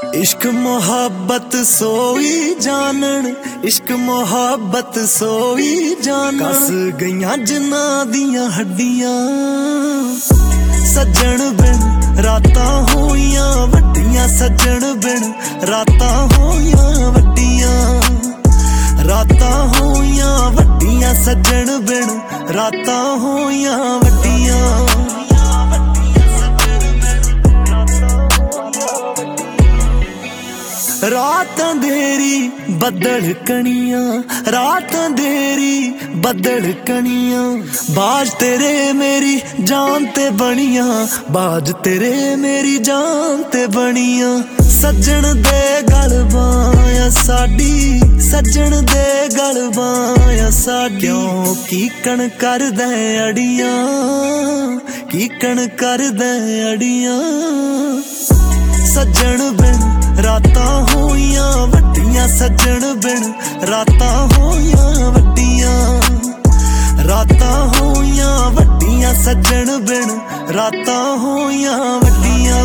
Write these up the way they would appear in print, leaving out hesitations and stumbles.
इश्क मोहब्बत सोई जानन, इश्क मोहब्बत सोई जानन। कस गईयां जिन्ना दियां हड्डियां, सज्जन बिन रातां होइयां वड्डियां। सज्जन बिन रातां होइयां वड्डियां, रातां होइयां वड्डियां। सज्जन बिन रातां होइयां वड्डियां। रात अंधेरी बदल कनियां, रात अंधेरी बदल कनियां। बाज तेरे मेरी जान ते बनियां, बाज तेरे मेरी जान ते बनियां। सज्जन दे गल बां साडी, सज्जन दे गल बां साडी। क्यों कीकण कर दे अड़ियां, कीकण कर दे अड़ियां। सज्जन बिन रातां होइयां वड्डियां, सज्जन बिन रातां होइयां वड्डियां। रातां होइयां वड्डियां, सज्जन बिन रातां होइयां वड्डियां।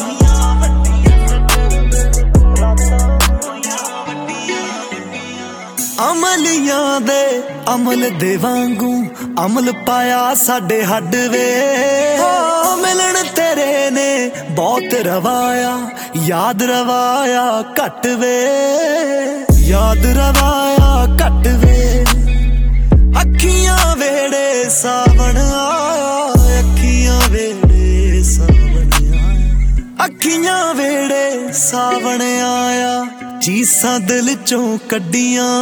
अमलियां दे अमल दे वांगू अमल पाया साडे हड्ड वे। मिलन तेरे ने बहुत रवाया, याद रवाया घट वे, याद रवाया घट वे। अखियां वेड़े सावन आया, अखियां वेड़े सावन आया। अखियां वेड़े सावन आया, चीसां दिल चों कड्डियां।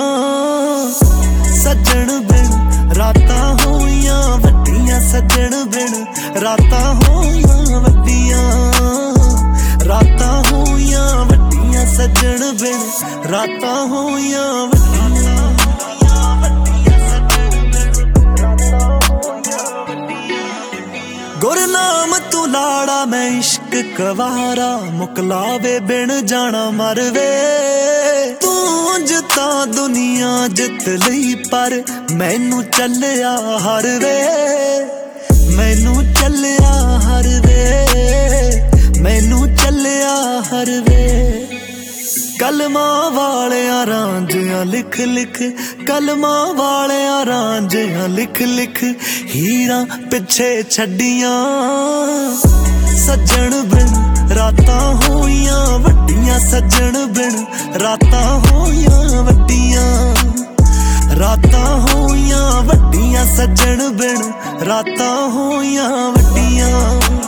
सज्जन बिन रातां होइयां वड्डियां, सज्जन बिन रातां होइयां वड्डियां। रातां होइयां वड्डियां, सज्जन बिन रातां होइयां वड्डियां। गुरनाम तू लाड़ा मैं इश्क कवारा, मुकलावे बिन जाना मरवे। तू जिता दुनिया जित लई पर मैनू चलिया हर वे, मैनू चलिया हर वे, मैनू चलिया हर वे। कलमा वालियां रांझियां लिख लिख, कलमा वालियां रांझियां लिख लिख। हीरां पिछे छड्डियां, सज्जन बिन रातां होइयां वड्डियां। सज्जन बिन रातां होइयां वड्डियां, रातां होइयां वड्डियां। सज्जन बिन रातां होइयां वड्डियां।